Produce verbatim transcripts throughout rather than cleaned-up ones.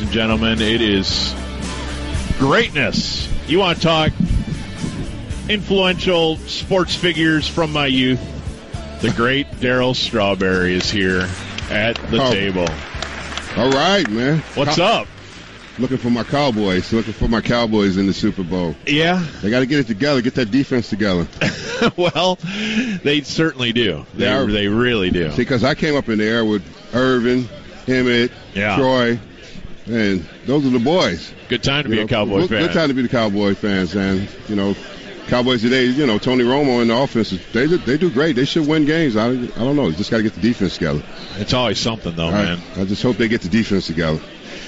and gentlemen. It is greatness. You want to talk influential sports figures from my youth? The great Darryl Strawberry is here at the oh. table. All right, man. What's Cow- up? Looking for my Cowboys. Looking for my Cowboys in the Super Bowl. Yeah. They got to get it together. Get that defense together. Well, they certainly do. They, they, are, they really do. Because I came up in the air with Irvin, Emmett, yeah. Troy, and those are the boys. Good time to you be know, a Cowboy good, fan. Good time to be the Cowboy fans, and you know, Cowboys today. You know, Tony Romo and the offense, they do, they do great. They should win games. I I don't know. Just got to get the defense together. It's always something, though, I, man. I just hope they get the defense together.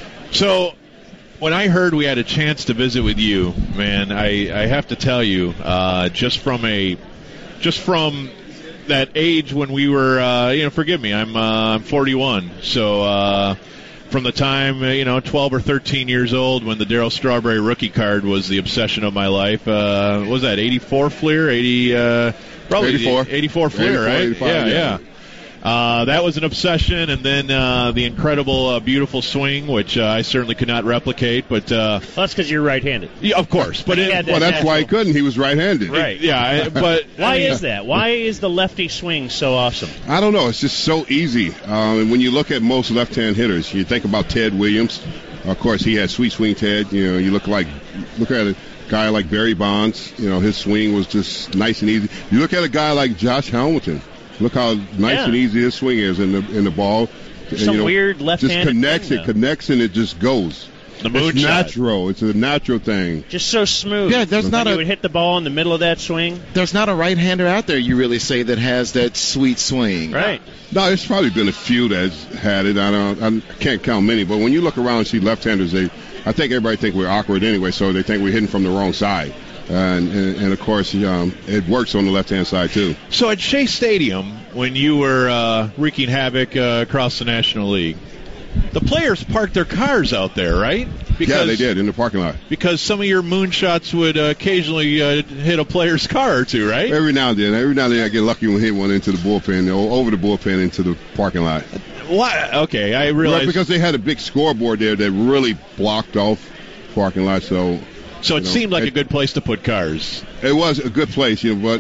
So, when I heard we had a chance to visit with you, man, I, I have to tell you, uh, just from a, just from that age when we were, uh, you know, forgive me, I'm uh, I'm forty-one, so uh, from the time, uh, you know, twelve or thirteen years old when the Darryl Strawberry rookie card was the obsession of my life. Uh, what was that, eighty-four Fleer? eighty, uh, probably eighty-four. eighty-four Fleer, right? Yeah, yeah. yeah. Uh, that was an obsession, and then uh, the incredible, uh, beautiful swing, which uh, I certainly could not replicate. But uh, well, that's because you're right-handed. Yeah, of course. But it, that well, that's natural. Why he couldn't. He was right-handed. Right. Yeah. I, but why I mean, is that? Why is the lefty swing so awesome? I don't know. It's just so easy. Um, and when you look at most left-hand hitters, you think about Ted Williams. Of course, he had sweet swing Ted. You know, you look like look at a guy like Barry Bonds. You know, his swing was just nice and easy. You look at a guy like Josh Hamilton. Look how nice yeah. and easy his swing is in the in the ball. Some and, you know, weird left-handed just connects thing, it, connects and it just goes. The moon it's shot. natural. It's a natural thing. Just so smooth. Yeah, there's not you a. would hit the ball in the middle of that swing. There's not a right-hander out there you really say that has that sweet swing. Right. No, there's probably been a few that's had it. I don't. I can't count many, but when you look around and see left-handers, they, I think everybody think we're awkward anyway, so they think we're hitting from the wrong side. Uh, and, and, and, of course, um, it works on the left-hand side, too. So at Shea Stadium, when you were uh, wreaking havoc uh, across the National League, the players parked their cars out there, right? Because, yeah, they did, in the parking lot. Because some of your moonshots would uh, occasionally uh, hit a player's car or two, right? Every now and then. Every now and then I get lucky when hit one into the bullpen, or over the bullpen into the parking lot. What? Okay, I realize. Right, because they had a big scoreboard there that really blocked off parking lot, so... So it you know, seemed like it, a good place to put cars. It was a good place, you know, but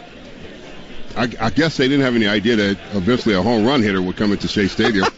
I, I guess they didn't have any idea that eventually a home run hitter would come into Shea Stadium.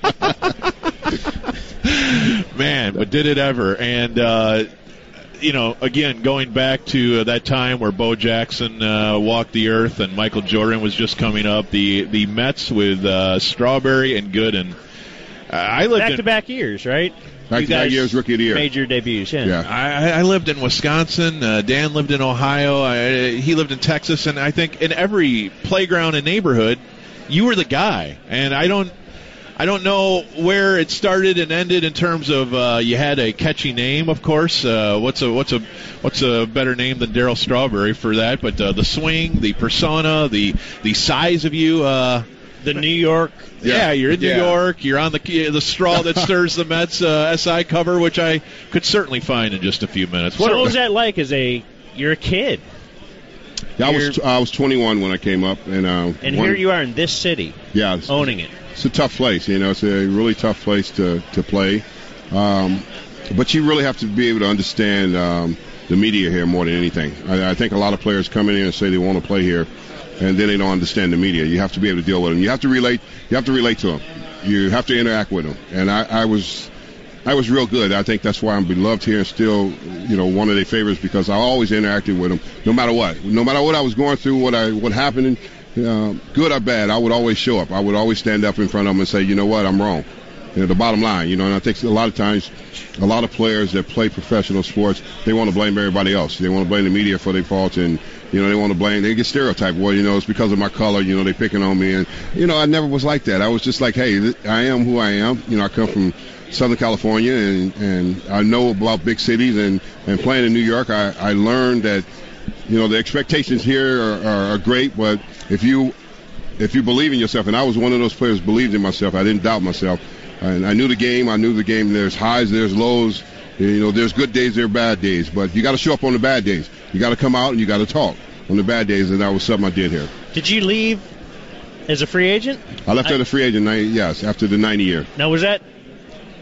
Man, but did it ever. And, uh, you know, again, going back to uh, that time where Bo Jackson uh, walked the earth and Michael Jordan was just coming up, the, the Mets with uh, Strawberry and Gooden. Uh, I lived Back-to-back years, right? Back to back years, rookie of the year. Made your debuts, yeah. yeah. I, I lived in Wisconsin. Uh, Dan lived in Ohio. I, he lived in Texas. And I think in every playground and neighborhood, you were the guy. And I don't I don't know where it started and ended in terms of uh, you had a catchy name, of course. Uh, what's a what's a what's a better name than Darryl Strawberry for that? But uh, the swing, the persona, the the size of you. Uh, The New York. Yeah, yeah you're in New yeah. York. You're on the the straw that stirs the Mets uh, S I cover, which I could certainly find in just a few minutes. So what, what was that like as a you're a kid? Yeah, I was I was twenty-one when I came up, and uh, and one, here you are in this city. Yeah, owning it. It's a tough place, you know. It's a really tough place to to play, um, but you really have to be able to understand um, the media here more than anything. I, I think a lot of players come in here and say they want to play here, and then they don't understand the media. You have to be able to deal with them. You have to relate. You have to relate to them. You have to interact with them. And I, I was, I was real good. I think that's why I'm beloved here and still, you know, one of their favorites because I always interacted with them, no matter what, no matter what I was going through, what I, what happened, uh, good or bad. I would always show up. I would always stand up in front of them and say, you know what, I'm wrong. You know, the bottom line, you know, and I think a lot of times, a lot of players that play professional sports, they want to blame everybody else. They want to blame the media for their faults, and you know, they want to blame. They get stereotyped. Well, you know, it's because of my color. You know, they picking on me, and you know, I never was like that. I was just like, hey, I am who I am. You know, I come from Southern California, and and I know about big cities, and and playing in New York, I I learned that, you know, the expectations here are, are, are great, but if you if you believe in yourself, and I was one of those players who believed in myself, I didn't doubt myself. And I knew the game. I knew the game. There's highs, there's lows. You know, there's good days, there are bad days. But you got to show up on the bad days. You got to come out and you got to talk on the bad days. And that was something I did here. Did you leave as a free agent? I left I, as a free agent, yes, after the ninety year. Now, was that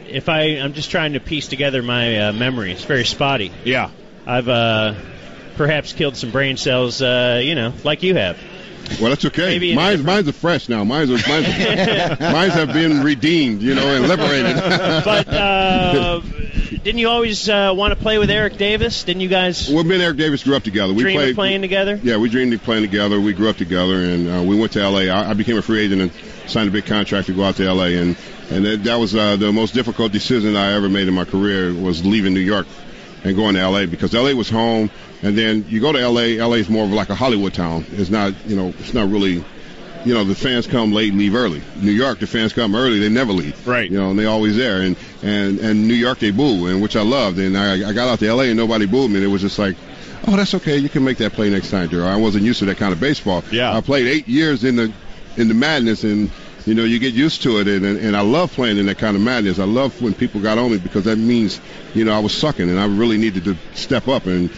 if I, I'm just trying to piece together my uh, memory. It's very spotty. Yeah. I've uh, perhaps killed some brain cells, uh, you know, like you have. Well, that's okay. Maybe in a Mine's, different- mine's are fresh now. Mine's, are, mine's, are- mine's have been redeemed, you know, and liberated. But uh, didn't you always uh, want to play with Eric Davis? Didn't you guys Well, me and Eric Davis grew up together. We dream played, of playing together? Yeah, we dreamed of playing together. We grew up together, and uh, we went to L A. I, I became a free agent and signed a big contract to go out to L A. And and that, that was uh, the most difficult decision I ever made in my career, was leaving New York and going to L A, because L A was home. And then you go to L A. L A is more of like a Hollywood town. It's not, you know, it's not really. You know, the fans come late and leave early. New York, the fans come early, they never leave. Right. You know, and they always there. And and and New York, they boo, and which I loved. And I, I got out to L A and nobody booed me. And it was just like, oh, that's okay. You can make that play next time, Joe. I wasn't used to that kind of baseball. Yeah. I played eight years in the in the madness, and you know, you get used to it. And and, and I love playing in that kind of madness. I love when people got on me, because that means, you know, I was sucking and I really needed to step up. And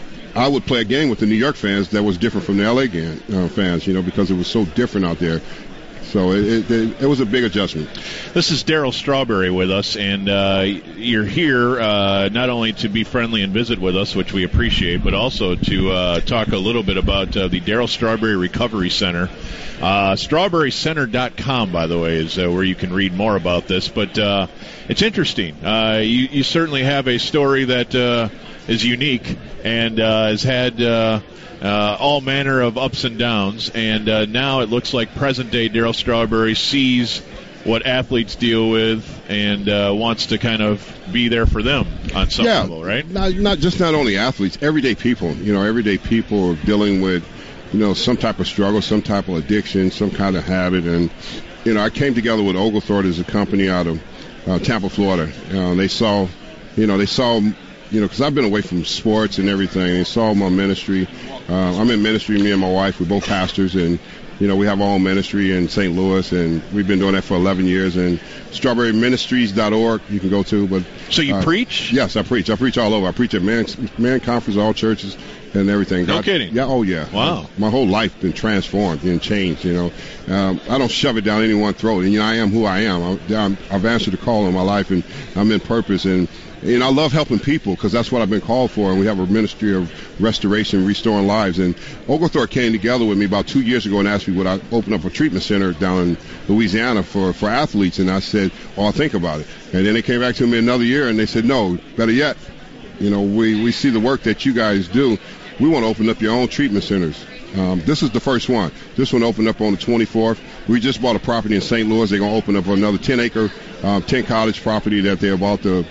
I would play a game with the New York fans that was different from the L A game, uh, fans, you know, because it was so different out there. So it, it, it was a big adjustment. This is Darryl Strawberry with us, and uh, you're here uh, not only to be friendly and visit with us, which we appreciate, but also to uh, talk a little bit about uh, the Darryl Strawberry Recovery Center. Uh, strawberry center dot com, by the way, is uh, where you can read more about this. But uh, it's interesting. Uh, you, you certainly have a story that uh, is unique and uh, has had uh, uh, all manner of ups and downs. And uh, now it looks like present-day Darryl Strawberry sees what athletes deal with and uh, wants to kind of be there for them on some yeah, level, right? Not, not just not only athletes, everyday people. You know, everyday people are dealing with, you know, some type of struggle, some type of addiction, some kind of habit. And, you know, I came together with Oglethorpe as a company out of uh, Tampa, Florida. Uh, they saw, you know, they saw, you know, because I've been away from sports and everything. They saw my ministry. Uh, I'm in ministry, me and my wife. We're both pastors, and, you know, we have our own ministry in Saint Louis, and we've been doing that for eleven years. And strawberry ministries dot org you can go to. But So you uh, preach? Yes, I preach. I preach all over. I preach at man, man conference, all churches, and everything. No God, kidding. Yeah. Oh, yeah. Wow. My whole life been transformed and changed. You know, um, I don't shove it down anyone's throat. And you know, I am who I am. I'm, I'm, I've answered the call in my life, and I'm in purpose. And you know, I love helping people, because that's what I've been called for. And we have a ministry of restoration, restoring lives. And Oglethorpe came together with me about two years ago and asked me would I open up a treatment center down in Louisiana for, for athletes. And I said, oh, I'll think about it. And then they came back to me another year and they said, no, better yet, you know, we, we see the work that you guys do. We want to open up your own treatment centers. Um, this is the first one. This one opened up on the twenty-fourth. We just bought a property in Saint Louis. They're going to open up another ten-acre, um, ten-cottage property that they're about to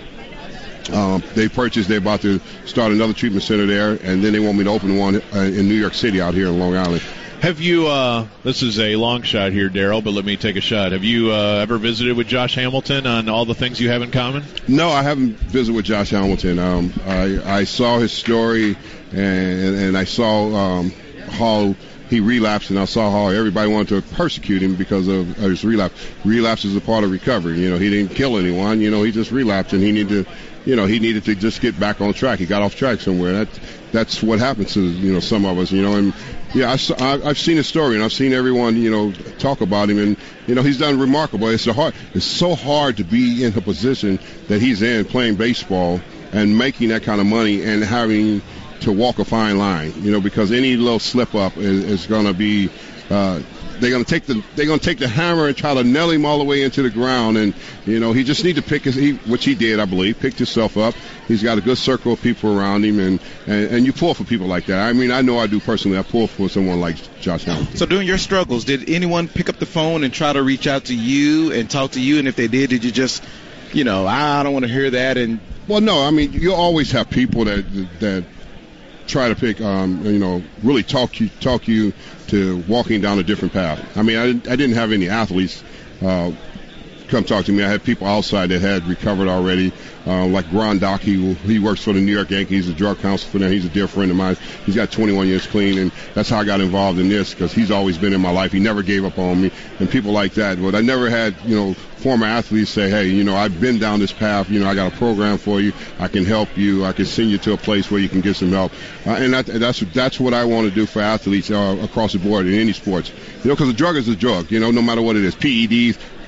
Um, they purchased. They're about to start another treatment center there, and then they want me to open one uh, in New York City out here in Long Island. Have you, uh, this is a long shot here, Darryl, but let me take a shot. Have you uh, ever visited with Josh Hamilton on all the things you have in common? No, I haven't visited with Josh Hamilton. Um, I, I saw his story, and, and I saw um, how he relapsed, and I saw how everybody wanted to persecute him because of, of his relapse. Relapse is a part of recovery. You know, he didn't kill anyone. You know, he just relapsed, and he needed to, you know, he needed to just get back on track. He got off track somewhere. That, that's what happens to, you know, some of us, you know. And, yeah, I saw, I, I've seen his story, and I've seen everyone, you know, talk about him. And, you know, he's done remarkable. It's, a hard, it's so hard to be in the position that he's in, playing baseball and making that kind of money and having to walk a fine line, you know, because any little slip up is, is going to be uh, they're going to take the they're going to take the hammer and try to nail him all the way into the ground. And you know, he just need to pick his, he, which he did, I believe, picked himself up. He's got a good circle of people around him, and, and and you pull for people like that. I mean, I know I do personally. I pull for someone like Josh Hamilton. So during your struggles, did anyone pick up the phone and try to reach out to you and talk to you? And if they did, did you just, you know, I don't want to hear that? And well, no, I mean, you always have people that that try to pick, um, you know, really talk you talk you to walking down a different path. I mean, I didn't, I didn't have any athletes uh, come talk to me. I had people outside that had recovered already, uh, like Grondock. He he works for the New York Yankees. He's a drug counselor for them. He's a dear friend of mine. He's got twenty-one years clean, and that's how I got involved in this, because he's always been in my life. He never gave up on me, and people like that. But I never had, you know, former athletes say, hey, you know, I've been down this path. You know, I got a program for you. I can help you. I can send you to a place where you can get some help. Uh, and that, that's that's what I want to do for athletes uh, across the board in any sports. You know, because a drug is a drug. You know, no matter what it is, P E Ds.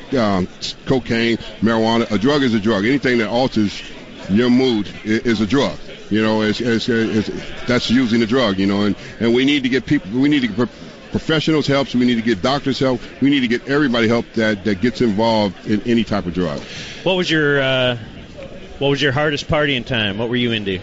um, cocaine, marijuana. A drug is a drug. Anything that alters your mood is, is a drug. You know, it's, it's, it's, that's using a drug. You know, and, and we need to get people. We need to get professionals help. So we need to get doctors help. We need to get everybody help that, that gets involved in any type of drug. What was your uh, What was your hardest partying time? What were you into?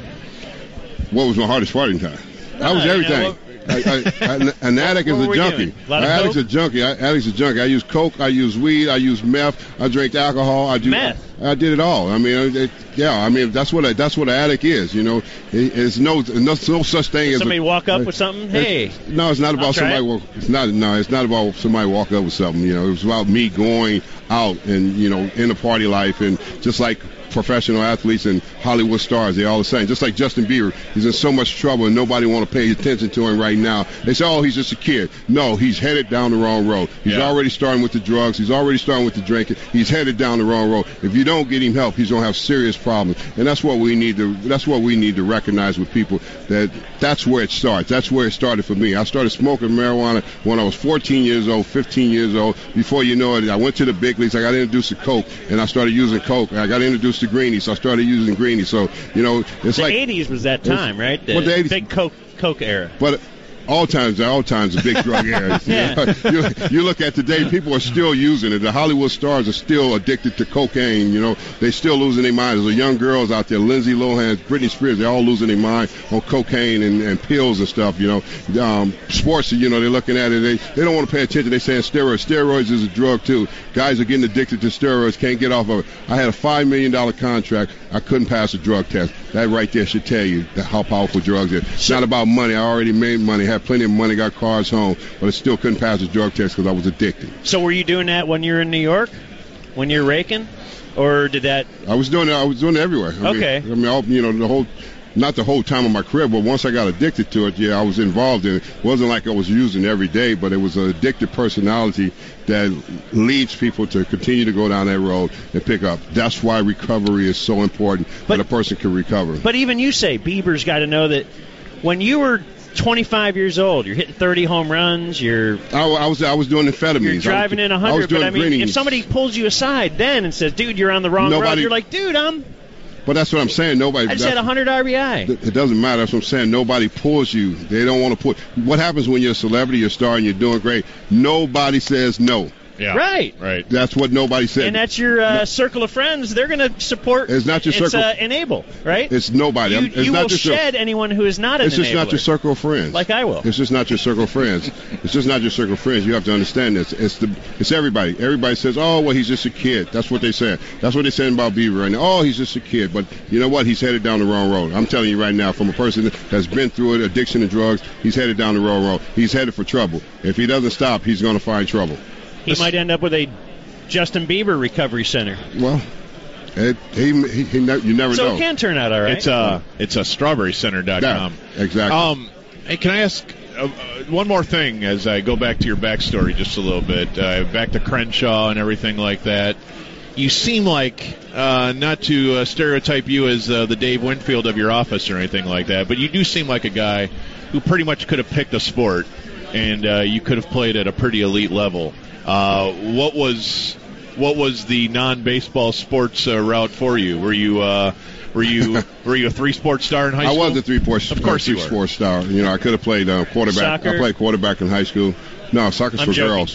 What was my hardest partying time? No, I was everything. You know, I, I, I, an addict is a junkie. A lot of addict's coke? a junkie. I, addict's a junkie. I use coke. I use weed. I use meth. I drink alcohol. I do. Meth? I, I did it all. I mean, it, yeah. I mean, that's what a, that's what an addict is. You know, it, it's no no, no such thing Did as somebody a, walk up with something. Hey. No, it's not I'll about try somebody. it. Walk, it's not. No, it's not about somebody walking up with something. You know, it was about me going out and you know in the party life and just like professional athletes and Hollywood stars, they're all the same. Just like Justin Bieber, he's in so much trouble and nobody want to pay attention to him right now. They say, oh, he's just a kid. No, he's headed down the wrong road. He's Yeah. already starting with the drugs. He's already starting with the drinking. He's headed down the wrong road. If you don't get him help, he's gonna have serious problems. And that's what we need to. That's what we need to recognize with people. That that's where it starts. That's where it started for me. I started smoking marijuana when I was fourteen years old, fifteen years old. Before you know it, I went to the big leagues. I got introduced to coke, and I started using coke. I got introduced to greenies, so I started using greenies. So you know, it's The like eighties was that time, right? The, Well, the eighties big coke coke era. but all times, all times, a big drug era. Yeah. you, you look at today, people are still using it. The Hollywood stars are still addicted to cocaine. You know, they still losing their minds. There's young girls out there, Lindsay Lohan, Britney Spears, they're all losing their mind on cocaine and, and pills and stuff. You know, um, sports, you know, they're looking at it. They they don't want to pay attention. They're saying steroids. Steroids is a drug too. Guys are getting addicted to steroids, can't get off of it. I had a five million dollar contract. I couldn't pass a drug test. That right there should tell you how powerful drugs are. It's not about money. I already made money, had plenty of money, got cars home, but I still couldn't pass a drug test because I was addicted. So were you doing that when you were in New York, when you're raking, or did that? I was doing it. I was doing it everywhere. I Okay. Mean, I mean, all, you know, the whole, not the whole time of my career, but once I got addicted to it, yeah, I was involved in it. It wasn't like I was using every day, but it was an addictive personality that leads people to continue to go down that road and pick up. That's why recovery is so important, But- that a person can recover. But even you say Bieber's got to know that when you were twenty-five years old, you're hitting thirty home runs, you're I, I was I was doing amphetamines. you're driving I was, in I was one hundred. doing But I mean, greenies. if somebody pulls you aside then and says, "Dude, you're on the wrong road," Nobody- you're like, "Dude, I'm But that's what I'm saying. Nobody. I just that's- had one hundred R B I." It doesn't matter. That's what I'm saying. Nobody pulls you. They don't want to pull. What happens when you're a celebrity, you're a star, and you're doing great? Nobody says no. Yeah. Right. Right. That's what nobody said. And that's your uh, circle of friends. They're going to support. It's not your It's circle. uh, enable, right? It's nobody. You, It's you not will just your- shed anyone who is not an It's just not enabler. your circle of friends. Like I will. It's just not your circle of friends. It's just not your circle of friends. You have to understand this. It's the. It's everybody. Everybody says, "Oh, well, he's just a kid." That's what they said. That's what they're saying about Bieber right now. Oh, he's just a kid. But you know what? He's headed down the wrong road. I'm telling you right now, from a person that's been through it, addiction to drugs, he's headed down the wrong road. He's headed for trouble. If he doesn't stop, he's going to find trouble. He might end up with a Justin Bieber recovery center. Well, it, he, he, he ne- you never So know. it can turn out all right. It's uh, it's a strawberry center dot com. Yeah, exactly. Um, hey, can I ask uh, uh, one more thing as I go back to your backstory just a little bit, uh, back to Crenshaw and everything like that? You seem like, uh, not to uh, stereotype you as uh, the Dave Winfield of your office or anything like that, but you do seem like a guy who pretty much could have picked a sport, and uh, you could have played at a pretty elite level. Uh, what was what was the non-baseball sports uh, route for you? Were you uh, were you were you a three-sport star in high I school? was a three-sport, Of course you three were. sport star. You know, I could have played uh, quarterback. Soccer? I played quarterback in high school. No, soccer's I'm for joking. girls.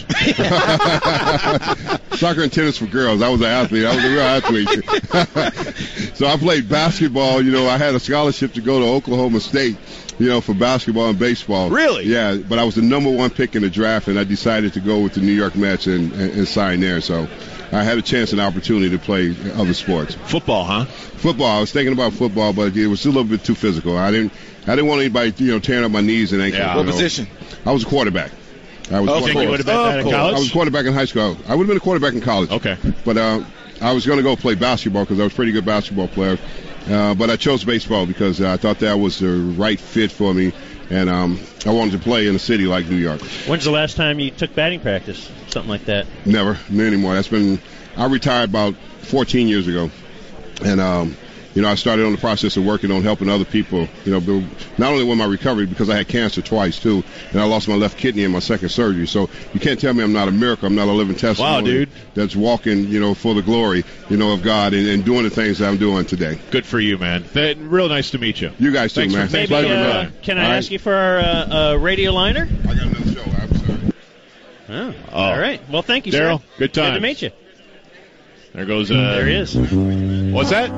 Soccer and tennis for girls. I was an athlete. I was a real athlete. So I played basketball. You know, I had a scholarship to go to Oklahoma State, you know, for basketball and baseball. Really? Yeah, but I was the number one pick in the draft, and I decided to go with the New York Mets and, and, and sign there. So I had a chance and opportunity to play other sports. Football, huh? Football. I was thinking about football, but it was a little bit too physical. I didn't. I didn't want anybody, you know, tearing up my knees and ankles. Yeah. you What know. position? I was a quarterback. I was. Of a You think quarterback. you would have been that in Of college? I was a quarterback in high school. I would have been a quarterback in college. Okay. But uh, I was going to go play basketball because I was a pretty good basketball player. Uh, but I chose baseball because uh, I thought that was the right fit for me, and um, I wanted to play in a city like New York. When's the last time you took batting practice? Something like that. Never, not anymore. That's been. I retired about fourteen years ago, and um, you know, I started on the process of working on helping other people, you know, build, not only with my recovery, because I had cancer twice, too, and I lost my left kidney in my second surgery. So you can't tell me I'm not a miracle. I'm not a living testimony. Wow, dude. That's walking, you know, for the glory, you know, of God and, and doing the things that I'm doing today. Good for you, man. That, real nice to meet you. You guys, too, Thanks man. For, Maybe, Pleasure, uh, brother. can I All ask right. you for our uh, uh, radio liner? I got another show. I'm sorry. Oh, Oh. all right. Well, thank you, Daryl, sir. good times. Good to meet you. There goes. Uh, There he is. What's that?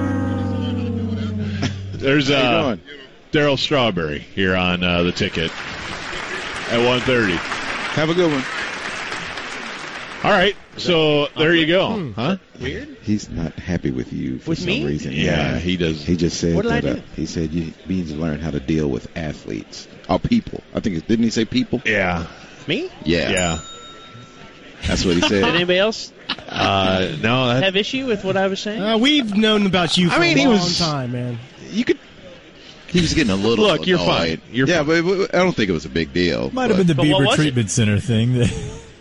There's How you uh, doing? Daryl Strawberry here on uh, the ticket at one thirty. Have a good one. All right, so there you go. Huh? Weird. He's not happy with you for With some me? reason. Yeah, he does. He just said What did I that. Uh, do? he said you need to learn how to deal with athletes or people. I think it, didn't he say people? Yeah, Me? Yeah, yeah. that's what he Did said. anybody else Uh, no, that, have issue with what I was saying? Uh, we've known about you for I mean, a he long was- time, man. you could. He was getting a little. Look, you're annoyed. fine. You're yeah, fine. but, but I don't think it was a big deal. Might have been the But what Beaver was it? Treatment Center thing. That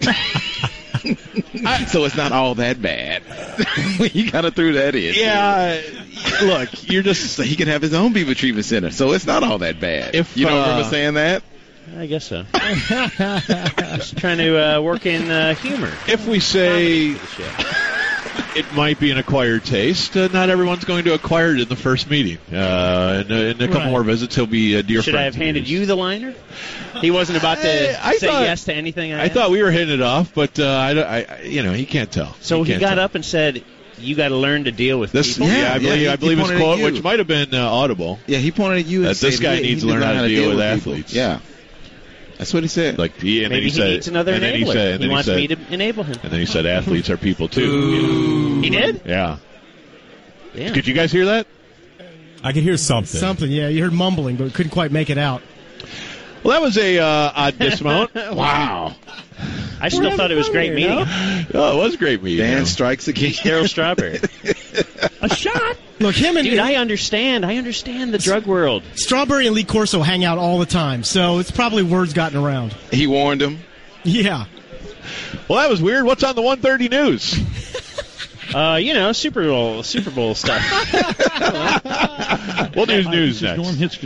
So it's not all that bad. You kind of threw that in. Yeah, look, you're just. So he can have his own Beaver Treatment Center. So it's not all that bad. If, you don't uh, remember saying that? I guess so. Just trying to uh, work in uh, humor. If we say The show. it might be an acquired taste, uh, not everyone's going to acquire it in the first meeting. Uh, in, a, in a couple Right. more visits, he'll be a dear Should friend. I have to handed us. you the liner? He wasn't about to I- I say thought- yes to anything I, I thought we were hitting it off, but uh, I, I, you know, he can't tell. So he can't got tell. up and said, "You got to learn to deal with This, people." yeah, Yeah, I believe, yeah, I he- believe he his pointed at quote, you. which might have been uh, audible. Yeah, he pointed at you and That this said guy he- needs he to learn how to deal with people. athletes. Yeah, that's what he said. Like he, and Maybe then he, he said, needs another and then he enabler. said, and he then wants he said, me to enable him. and then he said, athletes are people too. He did? Yeah. Yeah. Did you guys hear that? I could hear something. Something, yeah. You heard mumbling, but couldn't quite make it out. Well, that was a uh, odd dismount. Wow. I still thought it was great meeting him. Oh, it was a great meeting. Dan you know. strikes again. Daryl Strawberry. A shot. Look, him and Dude, I understand. I understand the drug world. Strawberry and Lee Corso hang out all the time, so it's probably words gotten around. He warned him. Yeah. Well, that was weird. What's on the one thirty news? Uh, you know, Super Bowl, Super Bowl stuff. We'll do news next.